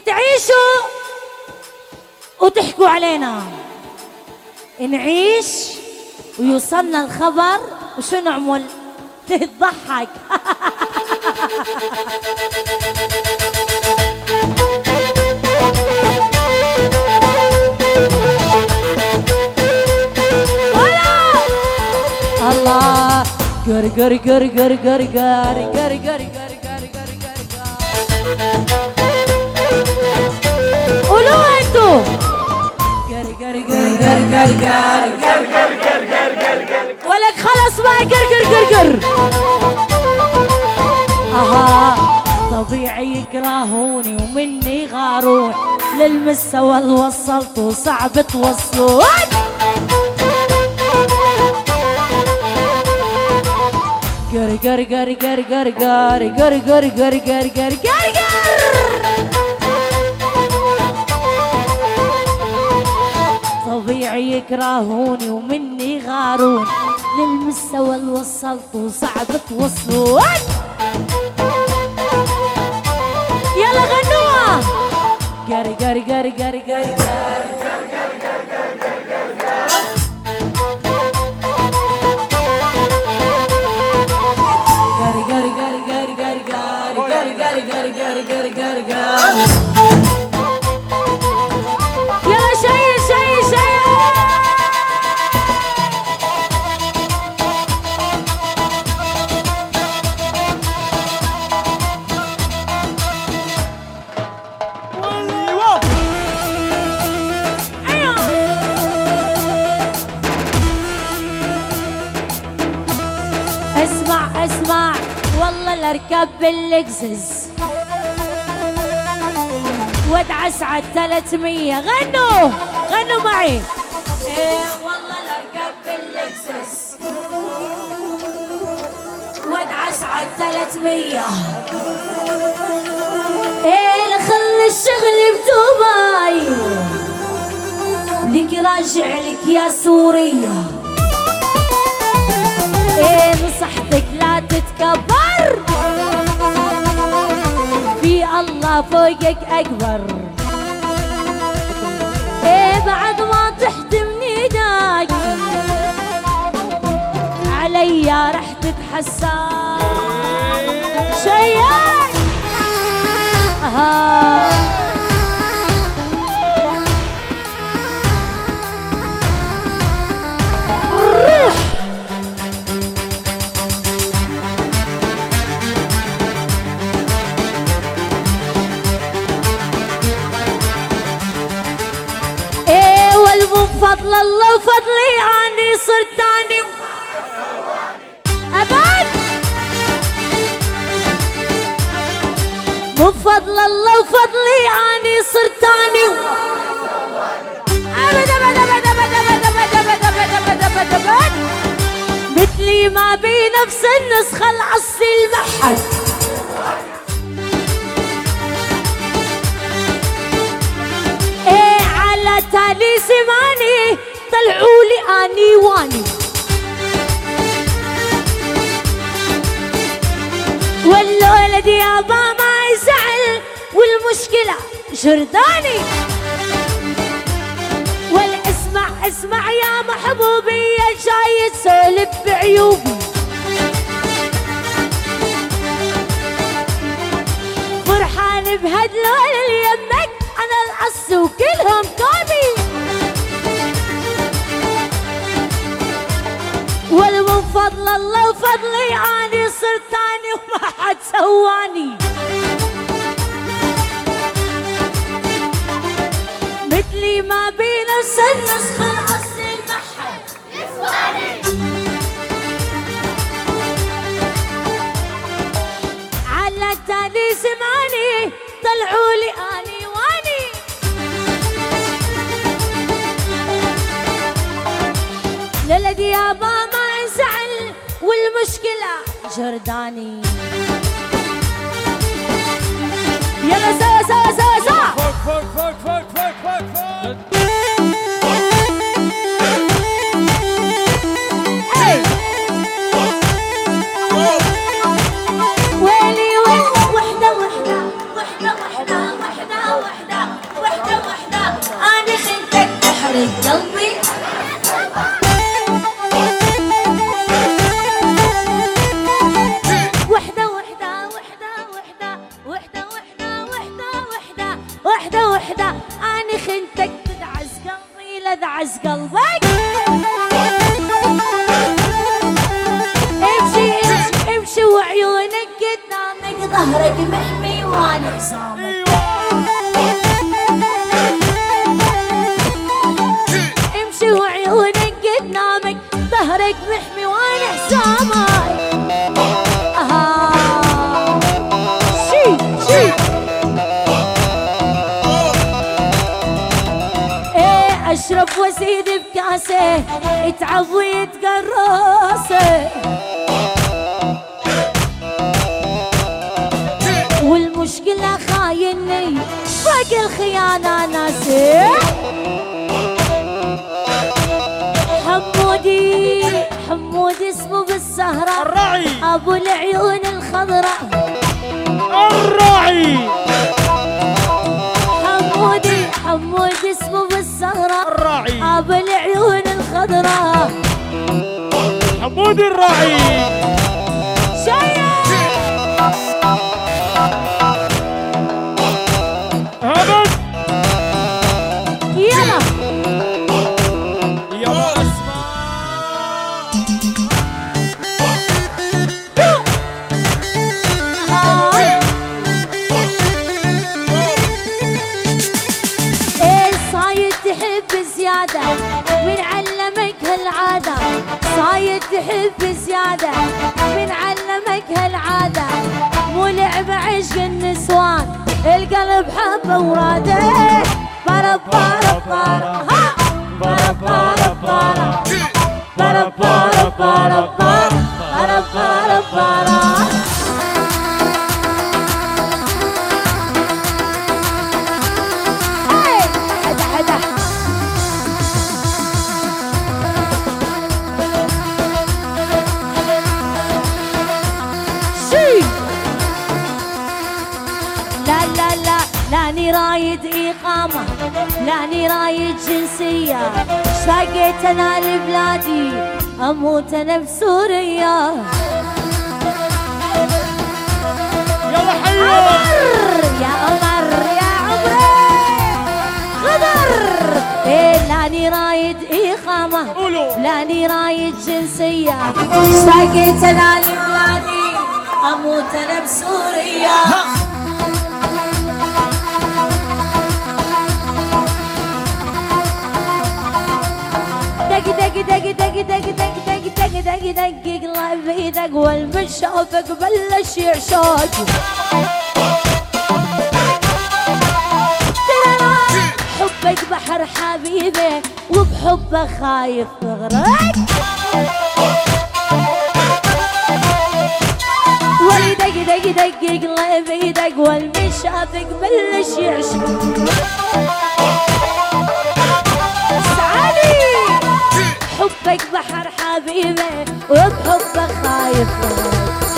تعيشوا وتحكوا علينا، نعيش ويوصلنا الخبر وشو نعمل؟ تضحك. الله قر قر قر قر قر قر قر قر قر قر قر قولوا انتو قر قر قر قر قر قر قر قر قر ولك خلص ما قر قر قر قر. اها طبيعي يكرهوني ومني غارون، للمستوى اللي وصلته صعب توصلون. قر قر قر قر قر قر قر قر قر قر قر قر طبيعي يكرهوني ومني غارون، للمستوى اللي وصلته صعب توصلون. يلا غنوها قر قر قر قر قر يلا شيء شيء شيء. اسمع اسمع والله لاركب باللكزس وادعس على 300. غنوا غنوا معي. ايه والله لاركب باللكزس وادعس على 300. ايه لخلي الشغل بدبي لك راجع لك يا سورية. ايه نصحتك لا تتكبر، في الله فوقك اكبر. ايه بعد ما تحتم ايدك عليا رح تتحسر شيء. فضل الله وفضلي عني صرت تاني أبد. بفضل الله وفضلي عني صرت تاني أبد أبد أبد أبد أبد أبد أبد أبد أبد أبد. مثلي ما بي نفس النسخة العصي المحل. ايه على تالي سماني طلعولي اني واني، والولد يابا ما يزعل والمشكلة جرداني. والاسمع اسمع يا محبوبي جاي تسولف بعيوبي، فرحان بهدلول اليمك انا العص وكلهم كومي. والمن فضل الله وفضلي اني صرت تاني وما حد سواني. مثلي ما بي نفس النسخة العص المحل يسواني. على التالي سمعني طلعولي اني واني. للدي يابا ما انزعل والمشكلة جرداني. يلا سوا سوا سوا سوا فوق فوق فوق فوق فوق فوق فوق. ويلي ويلي وحدة وحدة وحدة وحدة وحدة وحدة ويعز قلبك. امشي امشي امشي وعيونك قدامك، ظهرك محمي وانا حسامك. امشي وعيونك قدامك، ظهرك محمي وانا حسامك. اشرب وازيد بكاسه، يتعب ويتقرصه، والمشكلة خايني فوق الخيانة ناسي. حمودي حمودي اسمه بالسهرة الراعي، ابو العيون الخضراء الراعي. حمودي حمودي اسمه بالسهرة الراعي، ابو العيون الخضراء حمودي الراعي. شيء هبط يلا يا اسماء. ايه صايد تحب زيادة، من علمك هالعادة؟ صايد تحب زيادة، من علمك هالعادة؟ مو لعبة عشق النسوان، القلب حبه وراده. بارا بارا بارا ها، بارا بارا بارا، بارا بارا بارا بارا بارا بارا. حدا حدا شي. لا لا لا لاني رايد إقامة، لاني رايد جنسية، اشتاقيت أنا لبلادي، أموت أنا بسوريا. يلا حيو يا قمر يا عمري غدر. إيه لاني رايد إقامة، قولوا لاني رايد جنسية، اشتاقيت أنا لبلادي، أموت أنا بسوريا. دق دق دق دق دق دق دق دق دق دق قلب ايدك، والمن شافك بلش يعشاق. حبك بحر حبيبي، وبحبه خايف تغرق. ولي دق دق دق قلب ايدك، والمن شافك بلش يعشاق. حبك بحر حبيبي، وبحبه خايف.